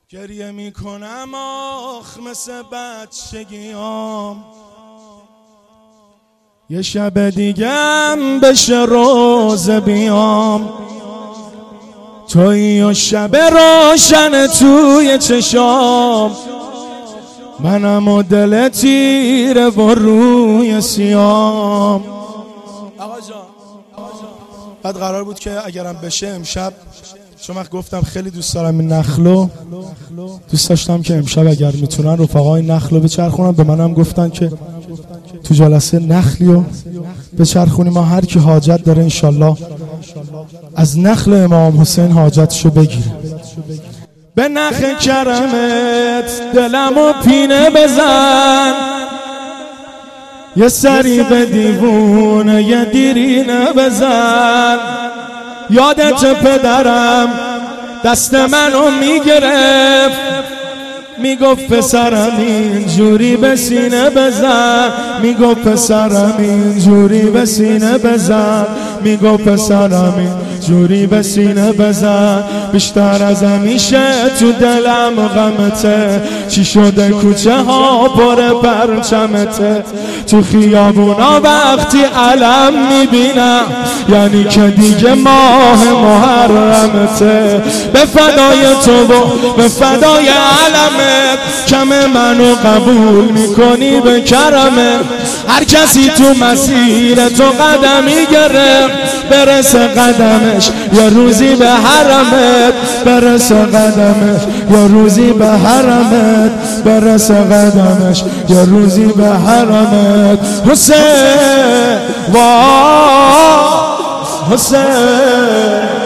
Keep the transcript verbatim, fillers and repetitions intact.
گریه میکنم آخ مثل بچگیام، یه شب دیگم بشه روز بیام، تویی و شب روشن توی چشام، منم و دل تیره و روی سیام. آقا جان بعد قرار بود که اگرم بشه امشب، چون من گفتم خیلی دوست دارم این نخلو، دوست داشتم که امشب اگر میتونن رفقای نخلو بچرخونن. به منم گفتن که تو جلسه نخلیو بچرخونی، ما هر کی حاجت داره انشالله از نخل امام حسین حاجتشو بگیره. به نخ کرمت دلمو پینه بزن، یه سری به دیوونه یه دیرینه بزن. یادت پدرم دست منو میگرفت، میگفت پسرم اینجوری به سینه بزن، میگفت پسرم اینجوری به سینه بزن، میگفت پسرم اینجوری به سینه بزن. بیشتر از همیشه تو دلم غمته، چی شده کوچه ها پر پرچمته، تو خیابونا وقتی علم میبینم یعنی که دیگه ماه محرمته. به فدای تو و به فدای علمت، کم منو قبول میکنی به کرمت. هر کسی تو مسیر تو قدمی گرفت، برسه قدمش یا روزی به حرمت، برسه قدمش یا روزی به حرمت، برسه قدمش یا روزی به حرمت. حسین وا حسین